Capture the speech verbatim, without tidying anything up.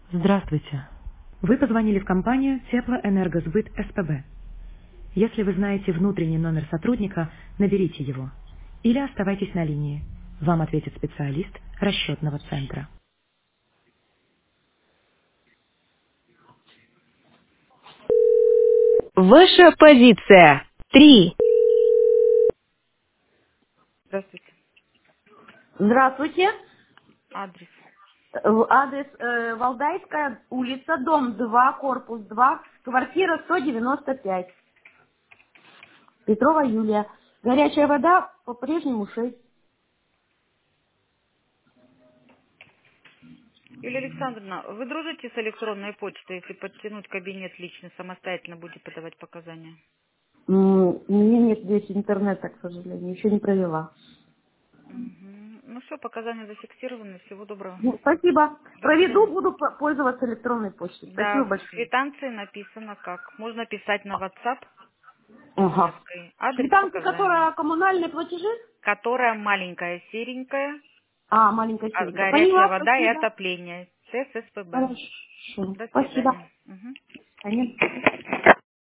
Здравствуйте. Вы позвонили в компанию Теплоэнергосбыт СПБ. Если вы знаете внутренний номер сотрудника, наберите его. Или оставайтесь на линии. Вам ответит специалист расчетного центра. Ваша позиция. Три. Здравствуйте. Здравствуйте. Адрес. Э, Адрес э, Валдайская улица, дом два, корпус два, квартира сто девяносто пять. Петрова Юлия. Горячая вода по-прежнему шесть. Юлия Александровна, вы дружите с электронной почтой? Если подтянуть кабинет лично, самостоятельно будете подавать показания? М, У меня нет здесь интернета, к сожалению, еще не провела. Мгм. Ну все, показания зафиксированы. Всего доброго. Ну, спасибо. До Проведу, свидания. буду п- пользоваться электронной почтой. Да, Спасибо в большое. квитанции написано как. Можно писать на WhatsApp с Ага. меткой. Адрес Квитанция, показаний. которая коммунальные платежи? Которая маленькая, серенькая, А, маленькая а серенькая. горячая Поняла, вода и спасибо. отопление. ТССПБ. Хорошо. До Спасибо. свидания. Мгм. Конечно.